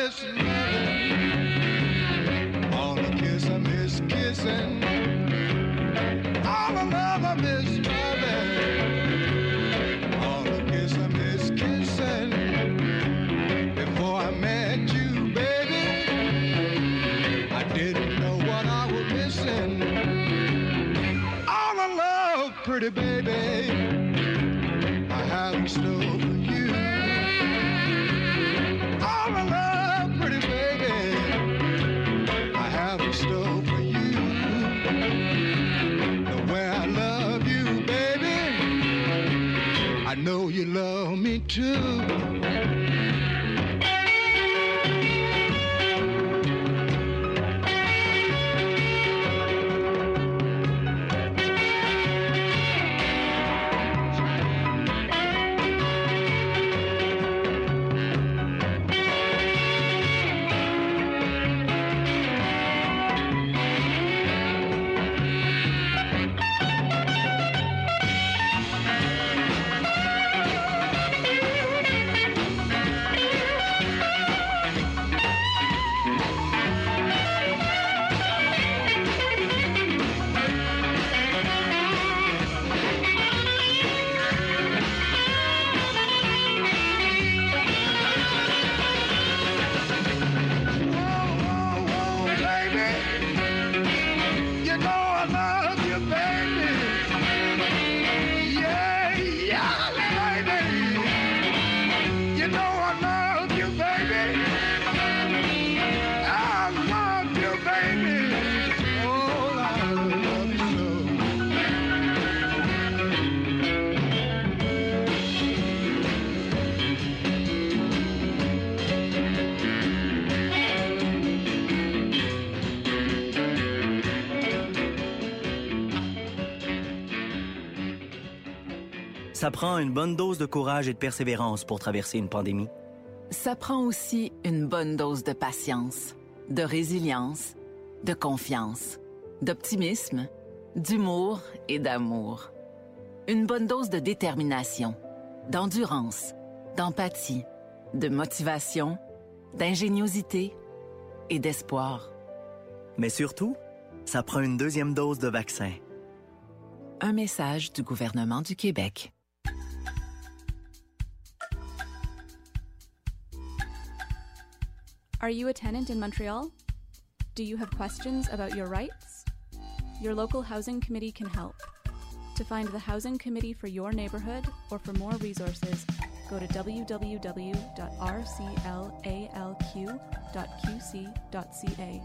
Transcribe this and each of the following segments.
miss loving. All the kiss I miss kissing. All the love I miss loving. All the kiss I miss kissing. Before I met you, baby, I didn't know what I was missing. All the love, pretty baby, I have in store for you. All the love, pretty baby, I have in store for you. The way I love you, baby, I know you love me too. Ça prend une bonne dose de courage et de persévérance pour traverser une pandémie. Ça prend aussi une bonne dose de patience, de résilience, de confiance, d'optimisme, d'humour et d'amour. Une bonne dose de détermination, d'endurance, d'empathie, de motivation, d'ingéniosité et d'espoir. Mais surtout, ça prend une deuxième dose de vaccin. Un message du gouvernement du Québec. Are you a tenant in Montreal? Do you have questions about your rights? Your local housing committee can help. To find the housing committee for your neighborhood or for more resources, go to www.rclalq.qc.ca.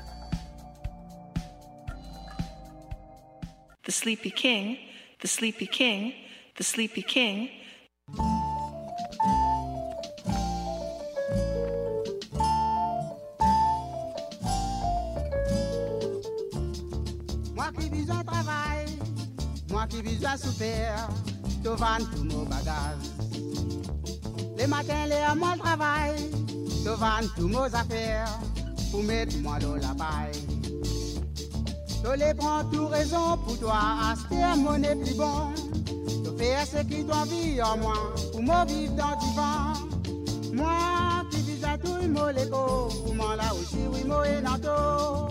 The Sleepy King, the Sleepy King, the Sleepy King. Moi qui vis un travail, moi qui vis un super, te vends tous nos bagages. Les matins, les à mon travail, te vends tous nos affaires, pour mettre moi dans la paille. Tu les prends tout raison pour toi, acheter mon est plus bon. Tu fais ce qui t'envie en moi, pour moi vivre dans du vent. Moi qui vis à tout, moi les beaux, pour moi là aussi, oui, moi et nanto.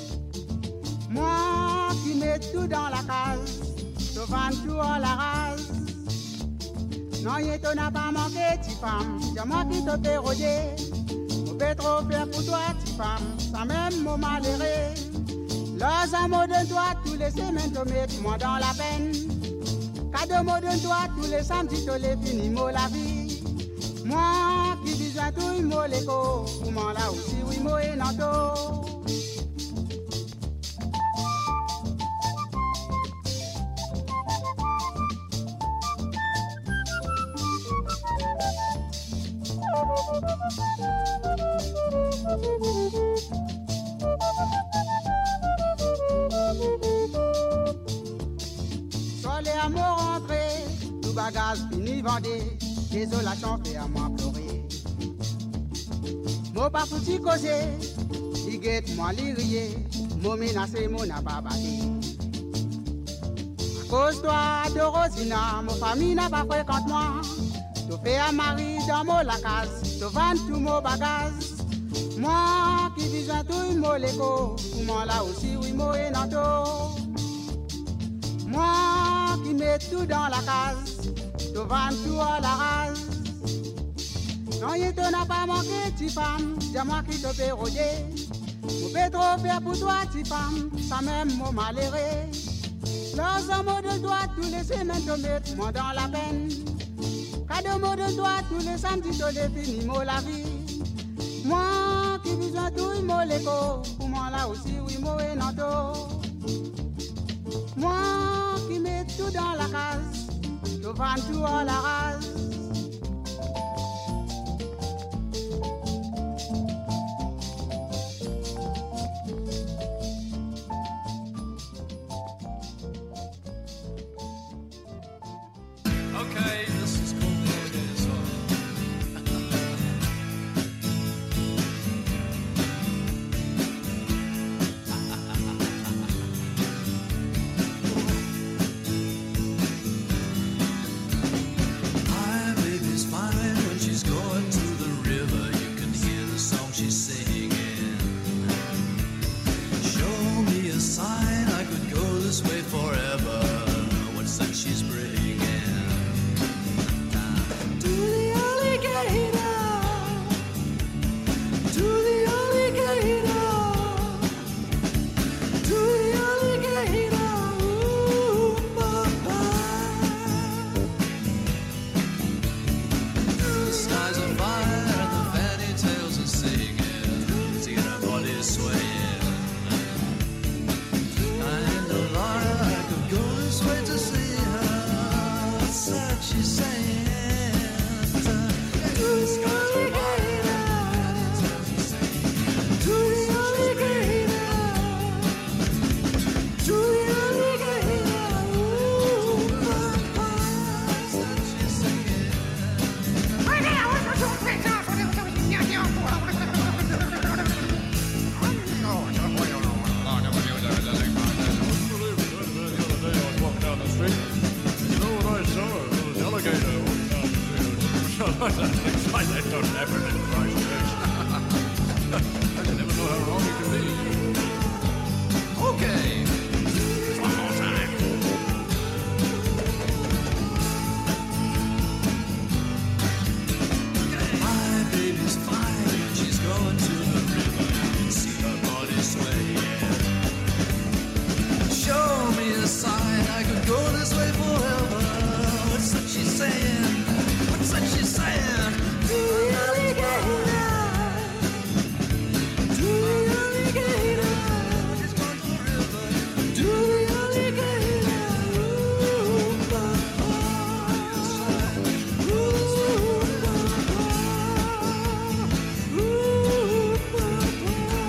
Moi qui mets tout dans la case, te vends tout en la rase. Non, y'a t'en a pas manqué, ti femme, c'est moi qui te fais rôder. On peut trop faire pour toi, ti femme, sans même mon malheureux. Leurs amours de toi, tous les semaines, te mettent moi dans la peine. Cadeau mots de toi, tous les samedis, te les finis, moi la vie. Moi qui vis à tout, moi l'écho, pour moi là aussi, oui, moi et nanto. Sur les amours rentrés, tout bagage fini vendé, désolation fait à moi pleurer. Moi pas foutu causer, il guette moi l'irier, moi menacé, moi n'a pas battu. À cause toi de Rosina, ma famille n'a pas fréquente moi. Tu fais un mari dans mon la case, tu vends tout mon bagage. besoin tout moléco, pour moi là aussi oui moi et nanto. Moi qui mets tout dans la case, devant tout à la rase. Non, il te n'a pas manqué, ti femme, dis-moi qui te fait rôder. Mon peut trop faire pour toi, ti femme, ça même mon malheureux. Leurs mots de toi, tous les semaines te mettent moi dans la peine. Cadeau mots de toi, tous les samedis te les finis, moi la vie. Moi qui besoin tout, moi l'écho, pour moi là aussi, oui, moi et nanto. Moi qui mets tout dans la case, devant tout à la rase. Okay, this is cool. My baby's fine when she's going to the river. You can hear the song she's singing. Show me a sign, I could go this way forever. What's that she's bringing? To the alligator, to the alligator, to the alligator, ooh, papa. The skies are fire and the fanny tails are singing, seeing her body swaying. I ain't no liar, I could go this way to see her. What's that she's saying? Things like that don't happen in Christchurch. I never know how wrong it can be. Okay. One more time. My baby's fine. She's going to the river. You can see her body swaying. Show me a sign. I could go this way forever. What's that she's saying? What's that she's saying? To the alligator, to the alligator. She's going to the river. To the alligator, ooh, papa. Ooh, papa. Ooh, papa.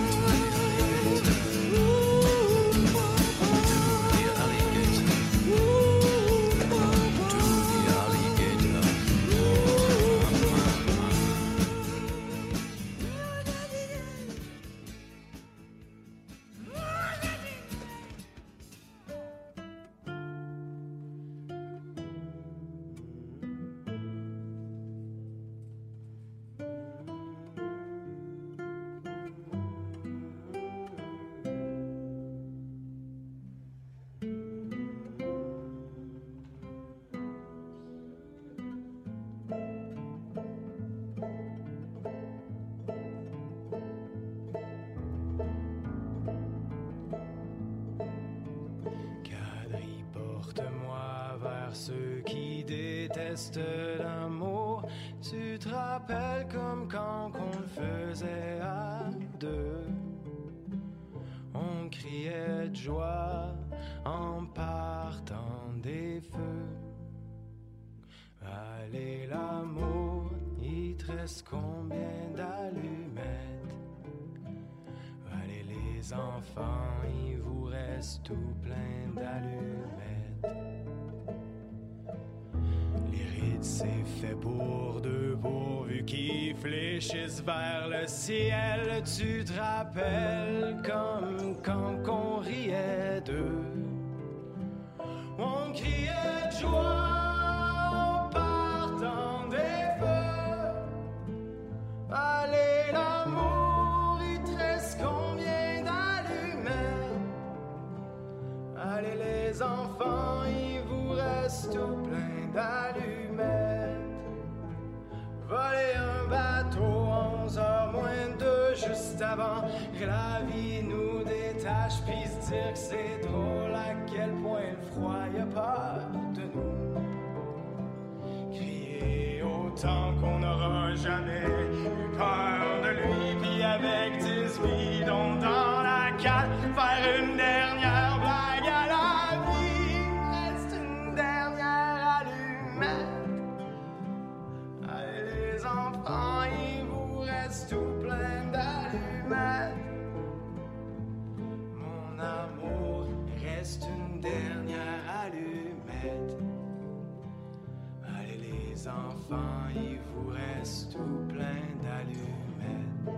Ooh, papa. To the alligator. Ooh, papa. To the alligator. Quadrille, porte-moi vers ceux qui détestent l'amour. Tu te rappelles comme quand on le faisait à deux. On criait de joie en partant des feux. Allez l'amour, il te reste combien d'allumettes? Allez les enfants, il vous reste tout plein d'allumettes. Les rides c'est fait pour deux pourvu qu'ils fléchissent vers le ciel. Tu te rappelles comme quand on riait d'eux. On criait de joie en partant des feux. Allez l'amour, il te reste combien juste avant que la vie nous détache, puis se dire que c'est drôle à quel point le froid y a peur de nous. Crier autant qu'on n'aura jamais eu peur de lui, puis avec 10 bidons dans la cale, faire une dernière blague à la vie. Reste une dernière allumette. Allez les enfants, il vous reste tout plein d'allumettes. Mon amour, reste une dernière allumette. Allez les enfants, il vous reste tout plein d'allumettes.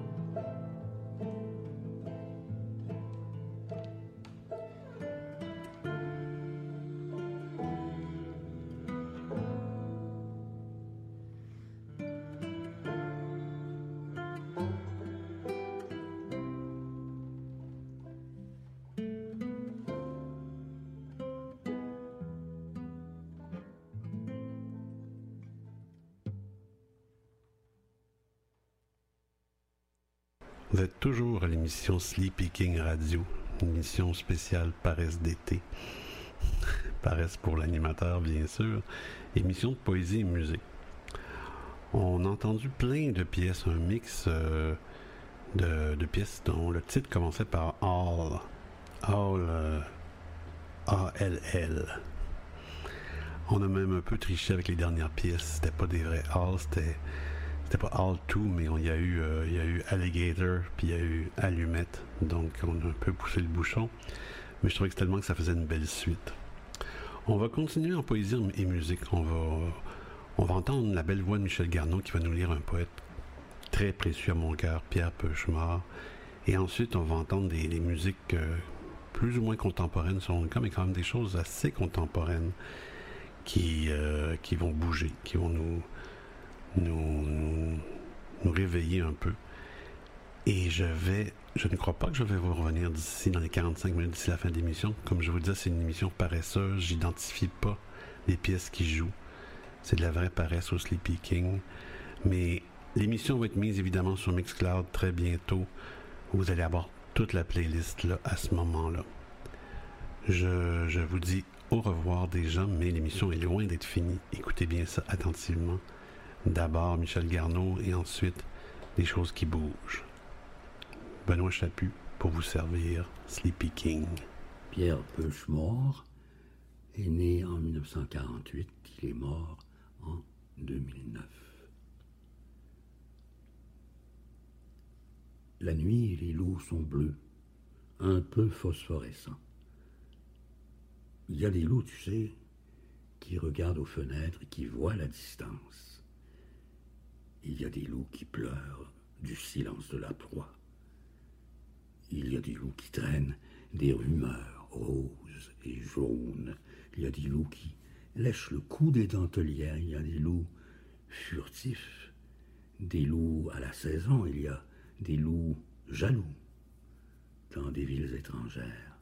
Vous êtes toujours à l'émission Sleepy King Radio, une émission spéciale paresse d'été. Paresse pour l'animateur, bien sûr. Émission de poésie et musique. On a entendu plein de pièces, un mix de pièces dont le titre commençait par All, A-L-L. On a même un peu triché avec les dernières pièces. C'était pas des vrais All, c'était pas All 2, mais il y a eu Alligator, puis il y a eu Allumette. Donc on a un peu poussé le bouchon. Mais je trouvais que tellement que ça faisait une belle suite. On va continuer en poésie et musique. On va entendre la belle voix de Michel Garneau qui va nous lire un poète très précieux à mon cœur, Pierre Peuchemard. Et ensuite, on va entendre des musiques plus ou moins contemporaines selon le cas, mais quand même des choses assez contemporaines qui vont bouger, qui vont nous réveiller un peu. Et je ne crois pas que je vais vous revenir d'ici dans les 45 minutes d'ici la fin de l'émission. Comme je vous disais, c'est une émission paresseuse. J'identifie pas les pièces qui jouent. C'est de la vraie paresse au Sleepy King. Mais l'émission va être mise évidemment sur Mixcloud très bientôt. Vous allez avoir toute la playlist là, à ce moment-là. Je vous dis au revoir déjà, mais l'émission est loin d'être finie. Écoutez bien ça attentivement. D'abord Michel Garneau et ensuite des choses qui bougent. Benoît Chaput pour vous servir Sleepy King. Pierre Peuchemard est né en 1948, il est mort en 2009. La nuit, les loups sont bleus, un peu phosphorescents. Il y a des loups, tu sais, qui regardent aux fenêtres et qui voient la distance. Il y a des loups qui pleurent du silence de la proie. Il y a des loups qui traînent des rumeurs roses et jaunes. Il y a des loups qui lèchent le cou des dentelières. Il y a des loups furtifs, des loups à la saison. Il y a des loups jaloux dans des villes étrangères.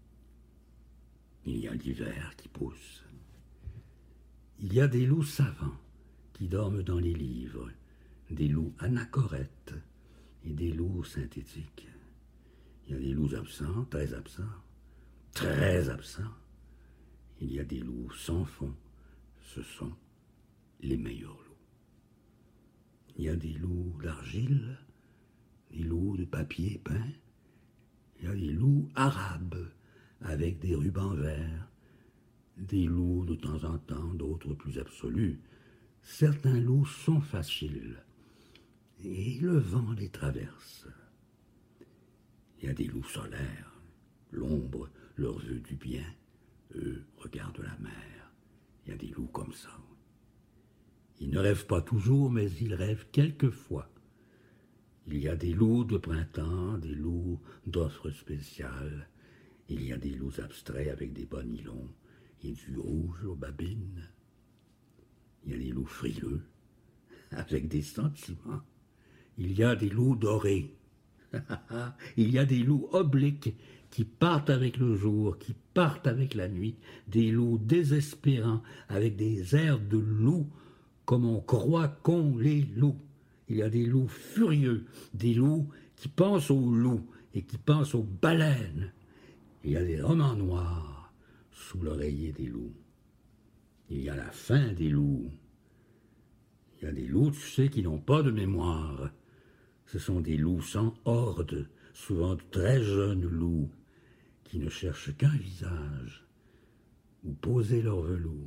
Il y a l'hiver qui pousse. Il y a des loups savants qui dorment dans les livres, des loups anachorètes et des loups synthétiques. Il y a des loups absents, très absents, très absents. Il y a des loups sans fond. Ce sont les meilleurs loups. Il y a des loups d'argile, des loups de papier peint. Il y a des loups arabes avec des rubans verts. Des loups de temps en temps, d'autres plus absolus. Certains loups sont faciles et le vent les traverse. Il y a des loups solaires, l'ombre leur veut du bien, eux regardent la mer. Il y a des loups comme ça. Ils ne rêvent pas toujours, mais ils rêvent quelquefois. Il y a des loups de printemps, des loups d'offres spéciales. Il y a des loups abstraits avec des bas nylons et du rouge aux babines. Il y a des loups frileux, avec des sentiments. Il y a des loups dorés. Il y a des loups obliques qui partent avec le jour, qui partent avec la nuit. Des loups désespérants, avec des airs de loups, comme on croit qu'on les loue. Il y a des loups furieux, des loups qui pensent aux loups et qui pensent aux baleines. Il y a des romans noirs sous l'oreiller des loups. Il y a la fin des loups. Il y a des loups, tu sais, qui n'ont pas de mémoire. Ce sont des loups sans horde, souvent de très jeunes loups, qui ne cherchent qu'un visage où poser leur velours.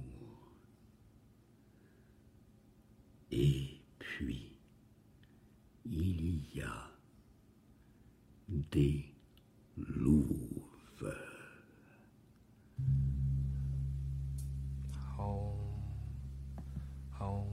Et puis, il y a des louves. Home, home.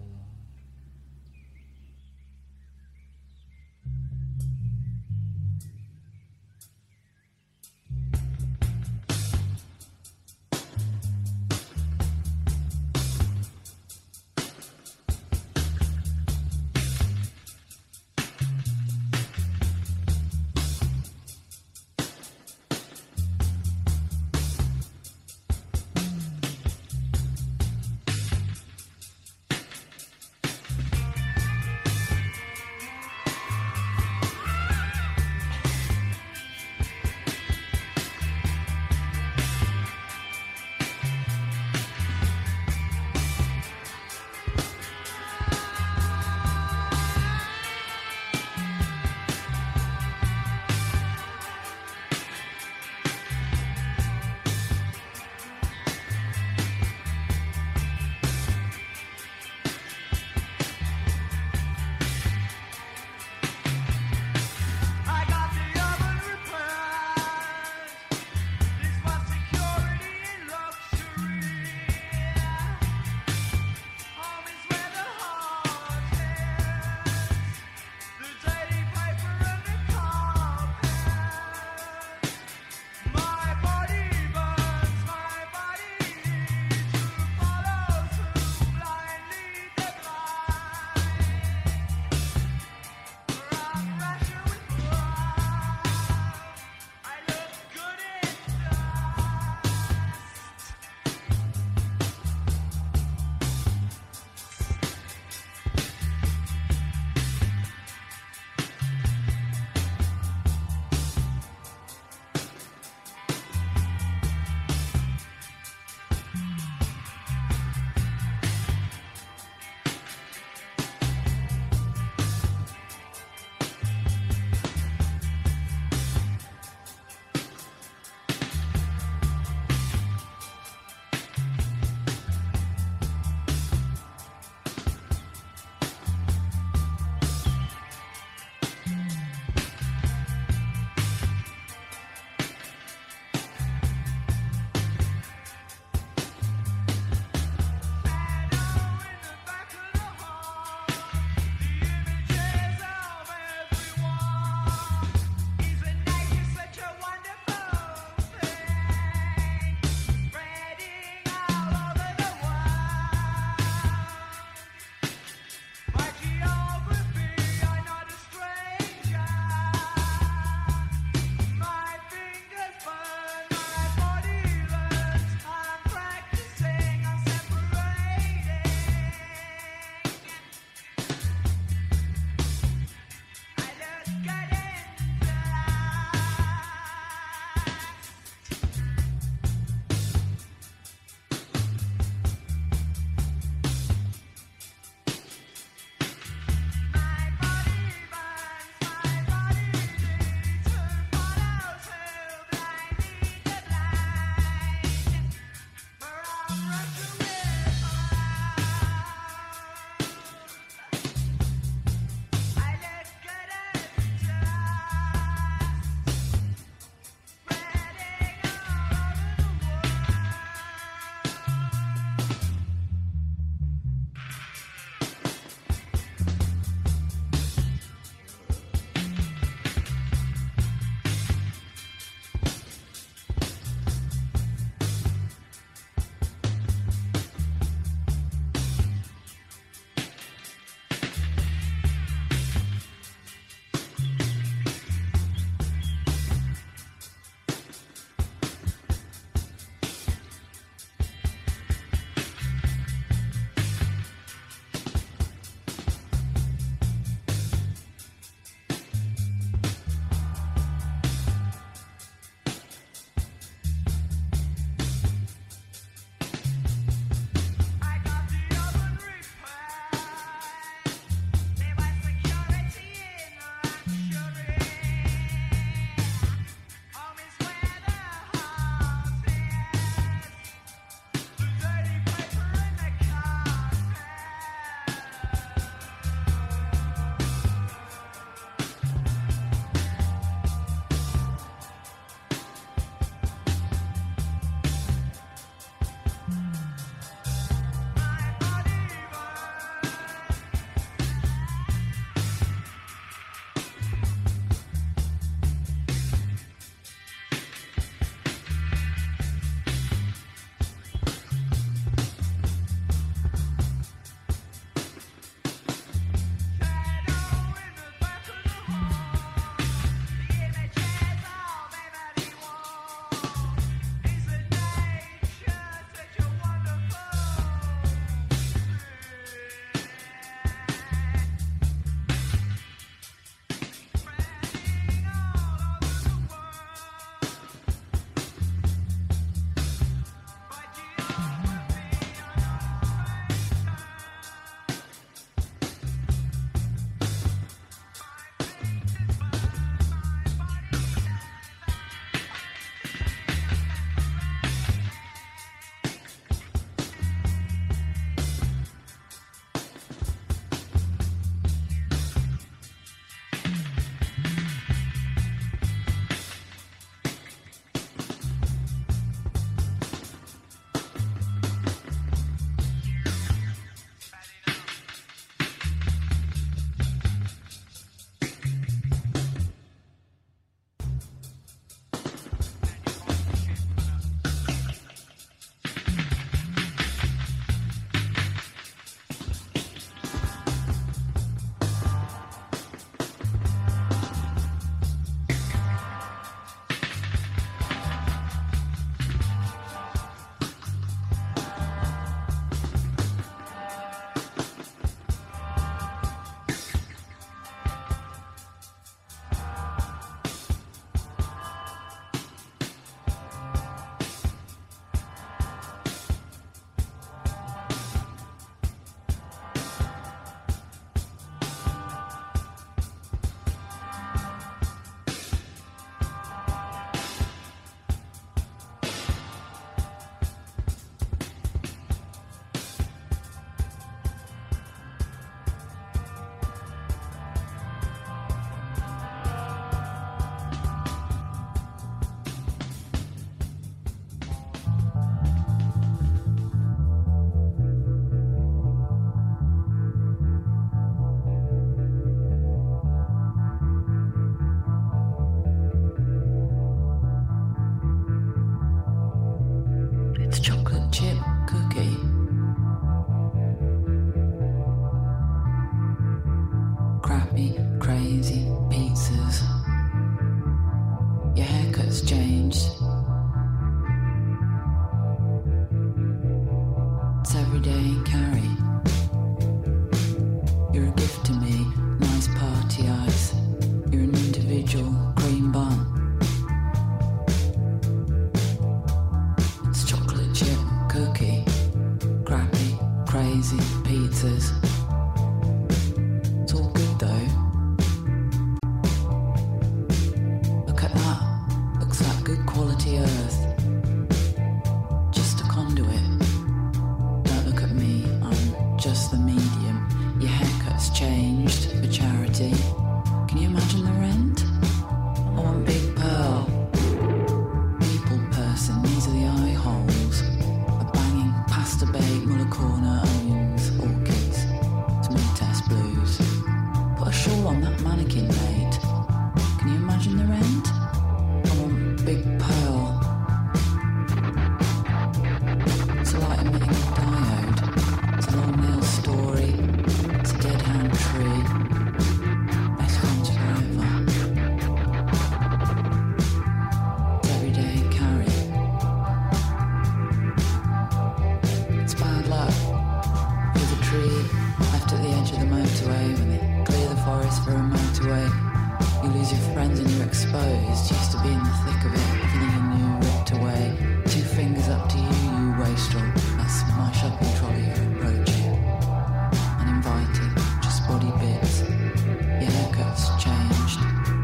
exposed. Used to be in the thick of it, everything you knew ripped away. 2 fingers up to you, you wastrel. That's my shopping trolley you're approaching. Uninvited, just body bits. Your haircut's changed.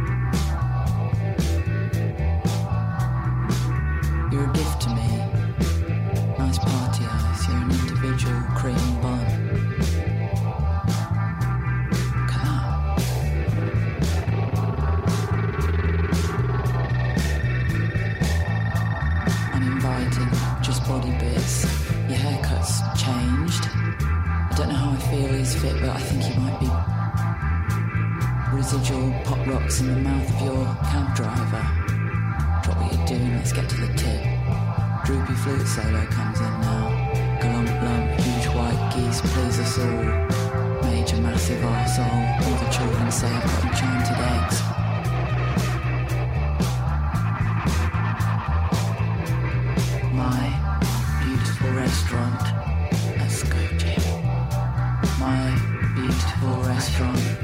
You're a gift to me. Nice party eyes, you're an individual cream bun. Body bits. Your haircut's changed. I don't know how I feel he's fit, but I think he might be residual pop rocks in the mouth of your cab driver. Drop what you're doing, let's get to the tip. Droopy flute solo comes in now. Glump lump, huge white geese, please us all. Major massive arsehole. All the children say I've got enchanted eggs. Restaurant. Let's go, Jim. My beautiful restaurant.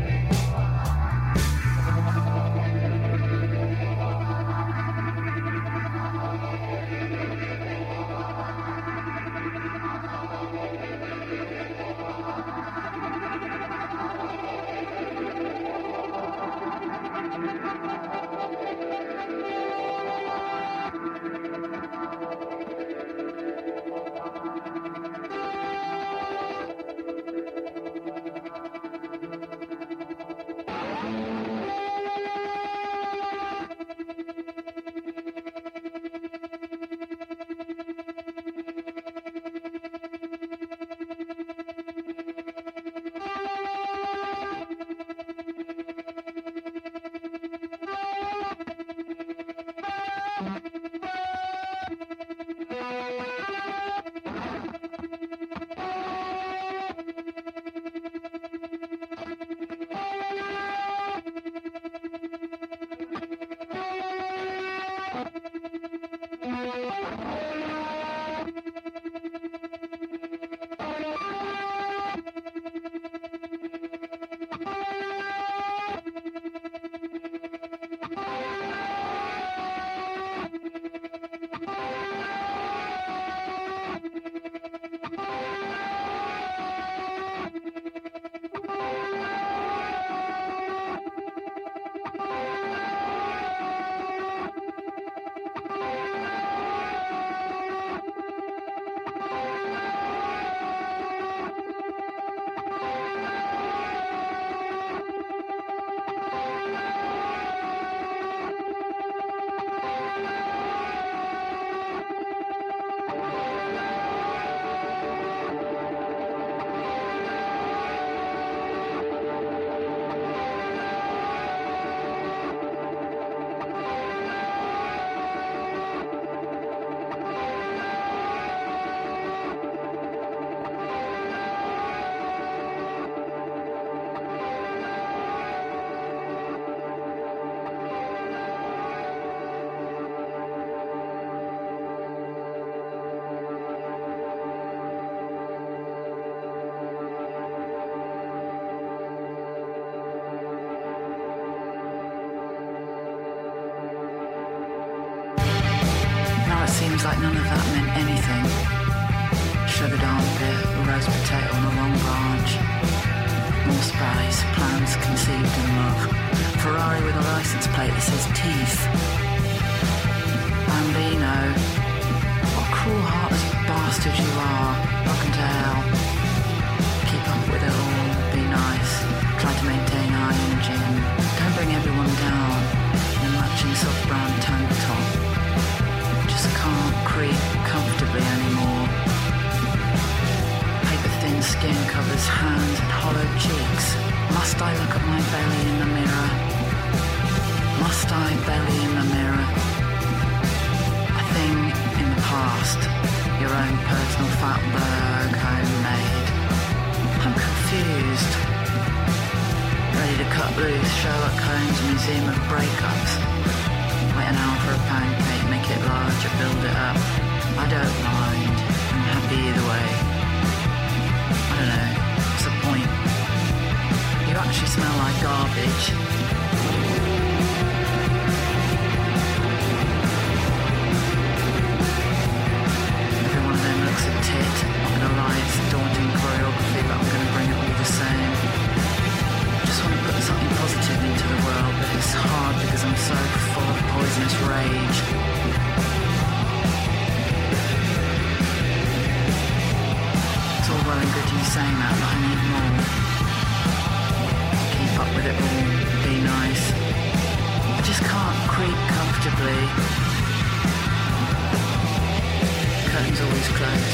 Seems like none of that meant anything. Sugared armpit, a roast potato on a long branch. More spice, plans conceived in love. Ferrari with a license plate that says teeth. Bambino. What cruel-hearted bastard you are. Welcome to hell. Keep up with it all, be nice. Try to maintain high energy and don't bring everyone down in a matching soft brown tank top. Just can't creep comfortably anymore. Paper-thin skin covers hands and hollow cheeks. Must I look at my belly in the mirror? Must I belly in the mirror? A thing in the past. Your own personal Fatberg, homemade. I'm confused. Ready to cut loose Sherlock Holmes' Museum of Breakups. Wait an hour for a pancake, make it larger, build it up. I don't mind. I'm happy either way. I don't know. What's the point? You actually smell like garbage. poisonous rage. It's all well and good you saying that, but I need more. Keep up with it all, be nice. I just can't creep comfortably. Curtain's always closed.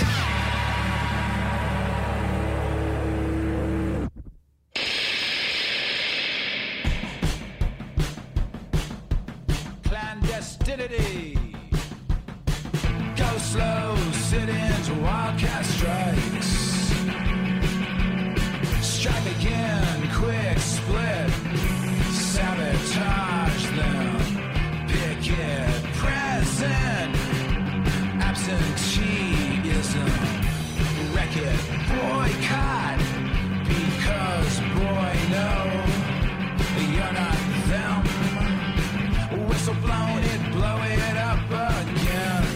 Clandestinity. Go slow, sit-ins, wildcat strikes. Strike again, quick split. Sabotage them. Picket present. Absenteeism. Wreck it. Boycott. Because, boy, no, you're not them. Whistle blown it, blow it up again.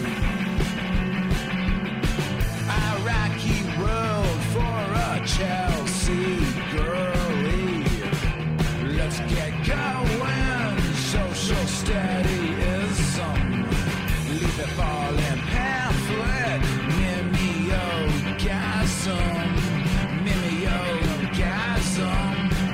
Iraqi world for a Chelsea girlie. Let's get going. Social steadyism. Leave it falling pamphlet. Mimeogasm. Mimeogasm.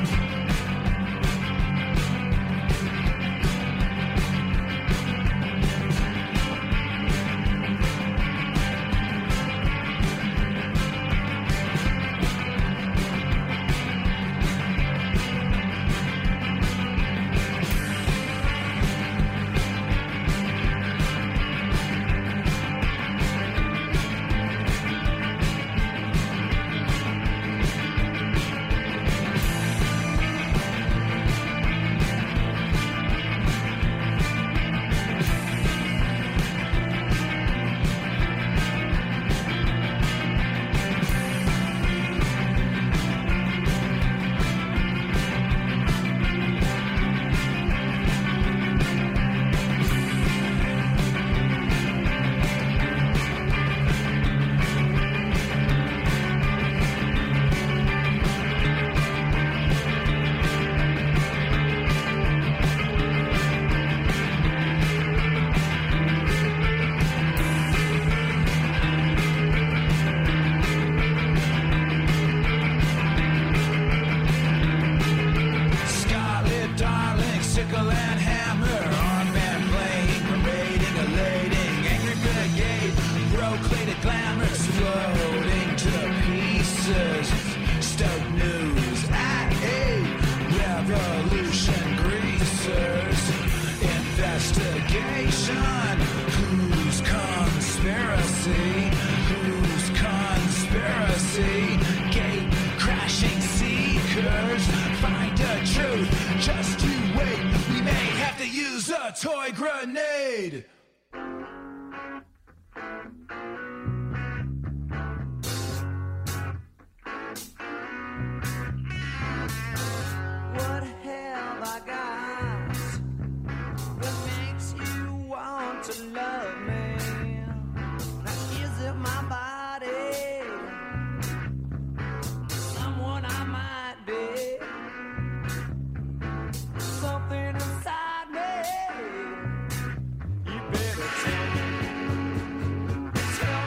Toy grenade! What have I got that makes you want to love me? Now is it my body? Someone I might be? Something inside me? You better tell me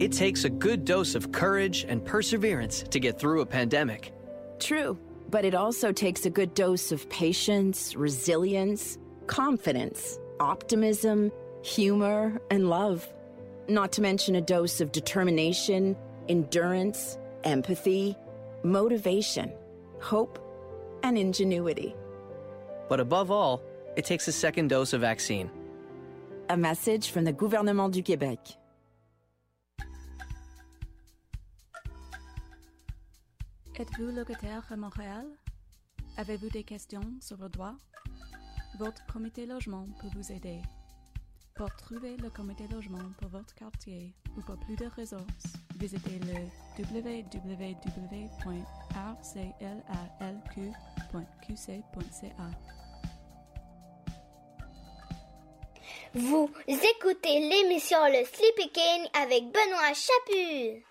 It takes a good dose of courage and perseverance to get through a pandemic. True, but it also takes a good dose of patience, resilience, confidence, optimism, humor, and love. Not to mention a dose of determination, endurance, empathy, motivation, hope, and ingenuity. But above all, it takes a second dose of vaccine. A message from the Gouvernement du Québec. Êtes-vous locataire à Montréal? Avez-vous des questions sur vos droits? Votre comité logement peut vous aider. Pour trouver le comité logement pour votre quartier ou pour plus de ressources, visitez le www.rclalq.qc.ca. Vous écoutez l'émission Le Sleepy King avec Benoît Chaput.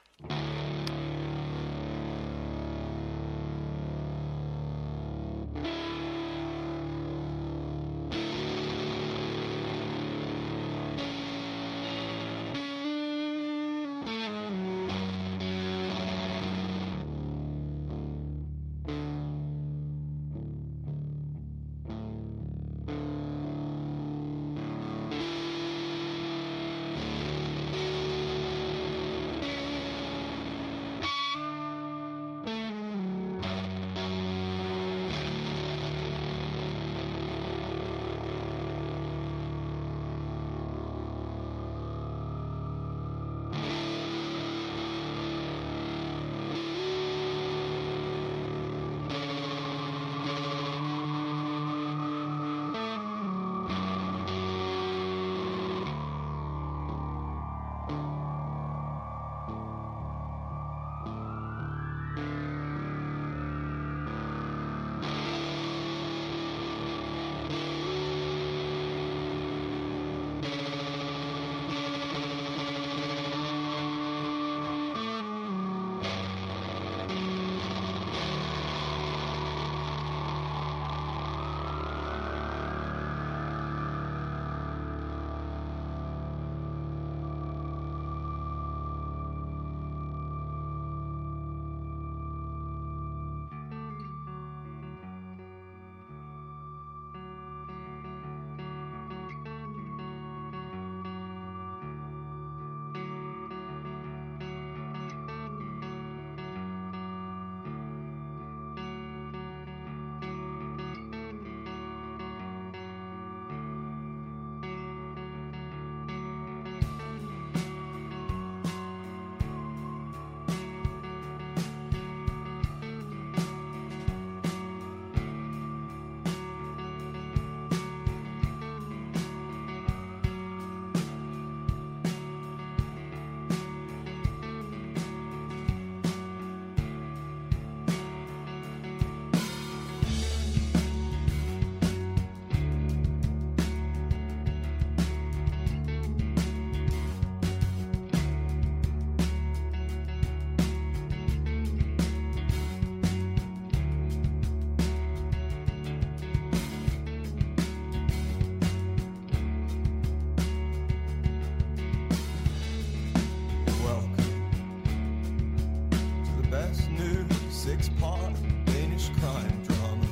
six-part Danish crime drama.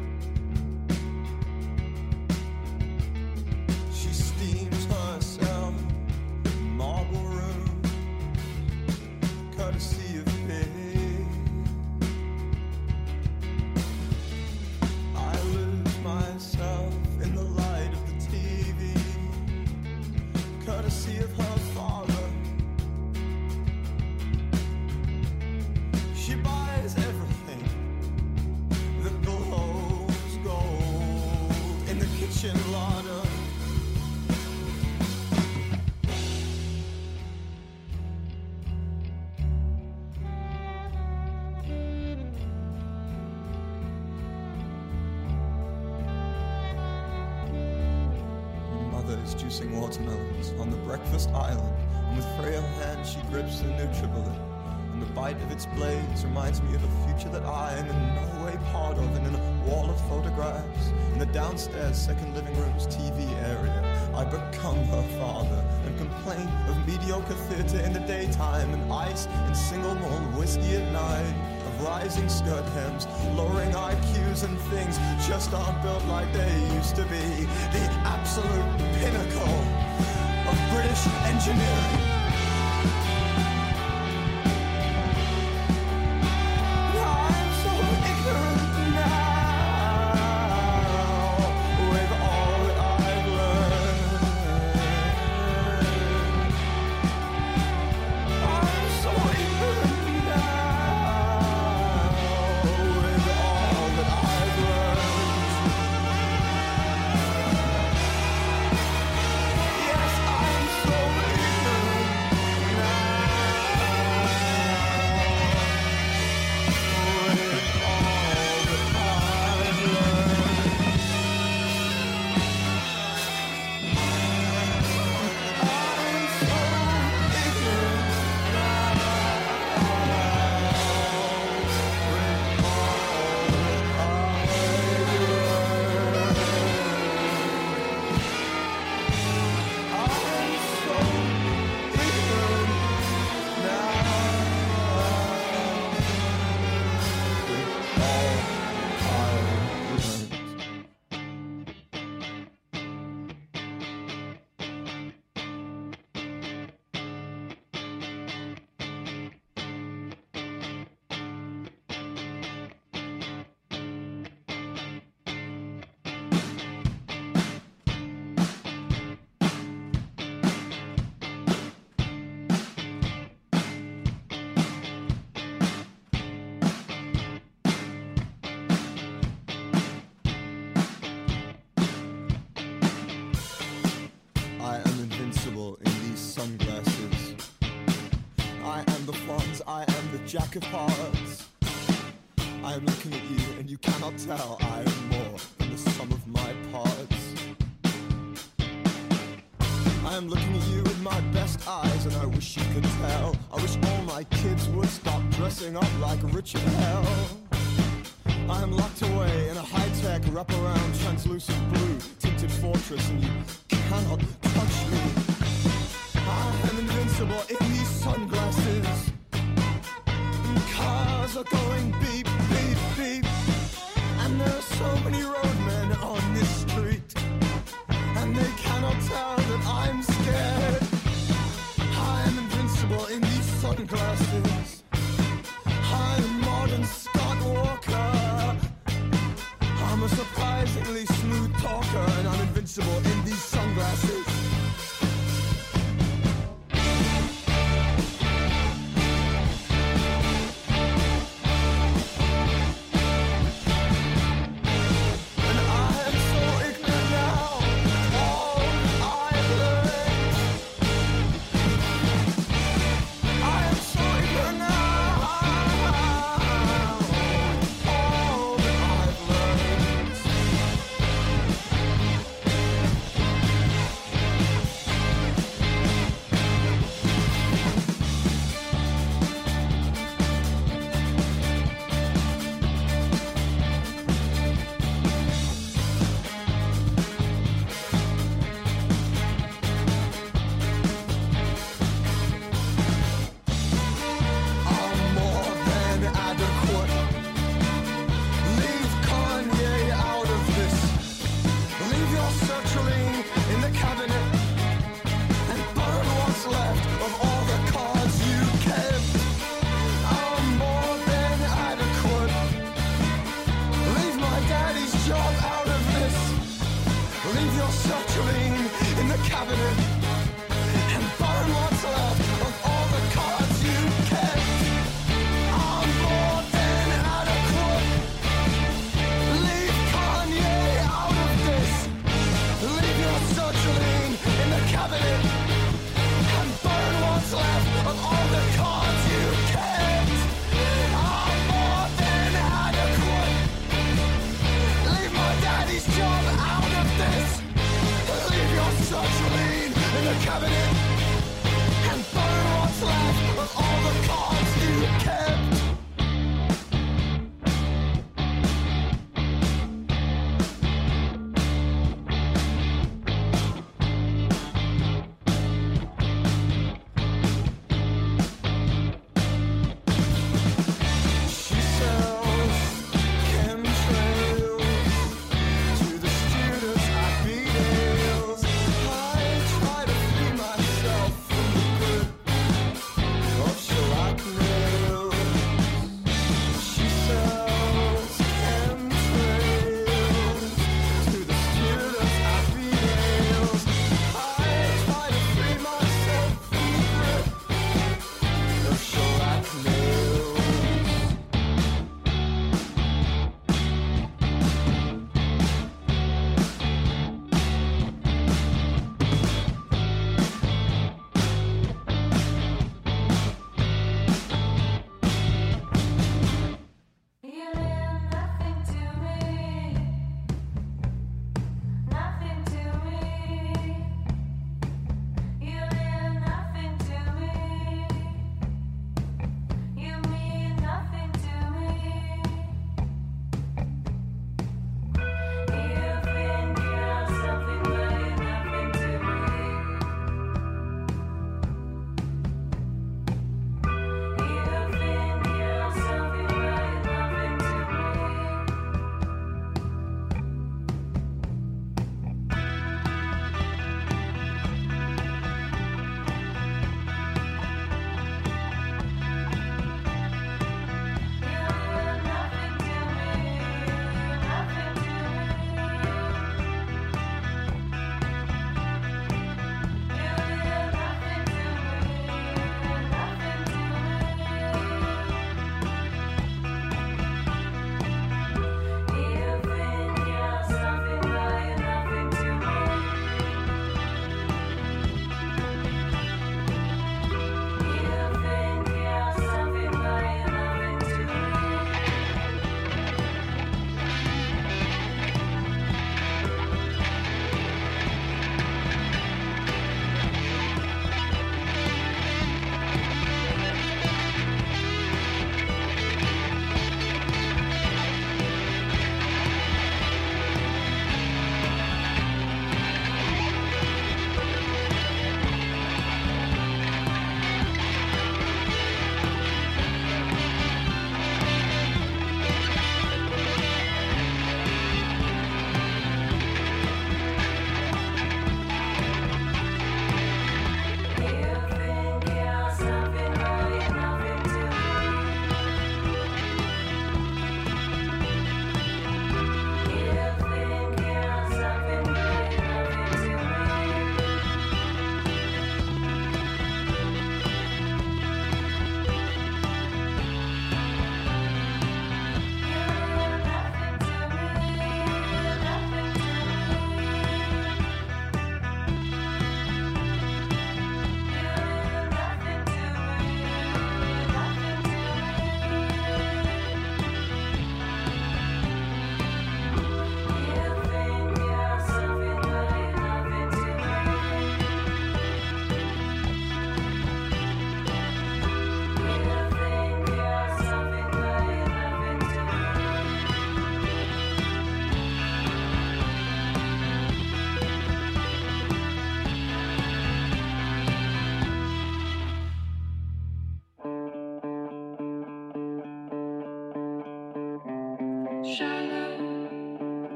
She steams herself in marble room, courtesy of pay. I lose myself in the light of the TV, courtesy of her father. She buys everything that glows gold in the kitchen larder. Mother is juicing watermelons on the breakfast island, and with frail hands she grips the Nutribullet. And the bite of its blades reminds me of a future that I am in no way part of, and in a wall of photographs in the downstairs second living room's TV area I become her father and complain of mediocre theatre in the daytime and ice and single malt whiskey at night, of rising skirt hems, lowering IQs and things just aren't built like they used to be. The absolute pinnacle of British engineering. I'm so ignorant now with all that I've learned. I'm so ignorant now with all that I've learned. Yes, I'm so ignorant now with all that I've learned. I am invincible in these sunglasses. I am the Fonz, I am the Jack of Hearts. I am looking at you and you cannot tell I am more than the sum of my parts. I am looking at you with my best eyes and I wish you could tell. I wish all my kids would stop dressing up like Richard Hell. I am locked away in a high-tech wraparound translucent blue tinted fortress and you cannot touch me. I am invincible in these sunglasses. And cars are going beep, beep, beep. And there are so many roadmen on this street. And they cannot tell that I'm scared. I am invincible in these sunglasses. I am modern Scott Walker. I'm a surprisingly smooth talker and I'm invincible in these sunglasses. And I am so ignorant now with all I've learned. I am so ignorant now.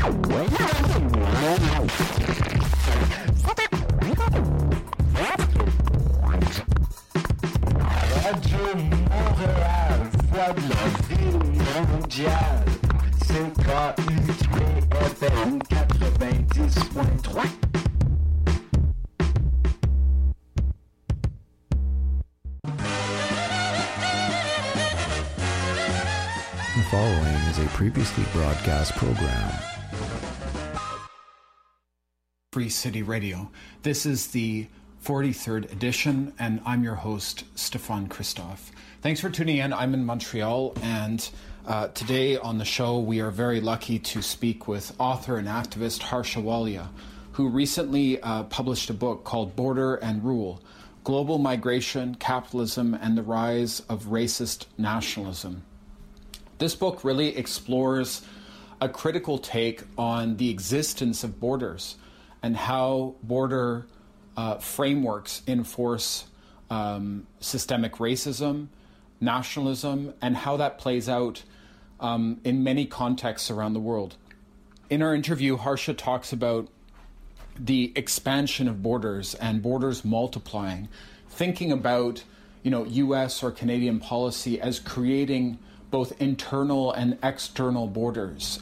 Radio Montréal, voix de la ville mondiale. CKUT-FM 90.3. The following is a previously broadcast program. Free City Radio. This is the 43rd edition, and I'm your host, Stefan Christoff. Thanks for tuning in. I'm in Montreal, and today on the show, we are very lucky to speak with author and activist Harsha Walia, who recently published a book called Border and Rule: Global Migration, Capitalism, and the Rise of Racist Nationalism. This book really explores a critical take on the existence of borders and how border frameworks enforce systemic racism, nationalism, and how that plays out in many contexts around the world. In our interview, Harsha talks about the expansion of borders and borders multiplying, thinking about, U.S. or Canadian policy as creating both internal and external borders.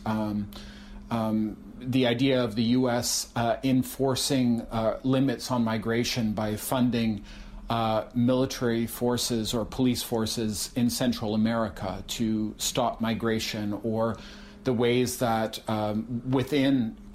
The idea of the U.S. Enforcing limits on migration by funding military forces or police forces in Central America to stop migration, or the ways that within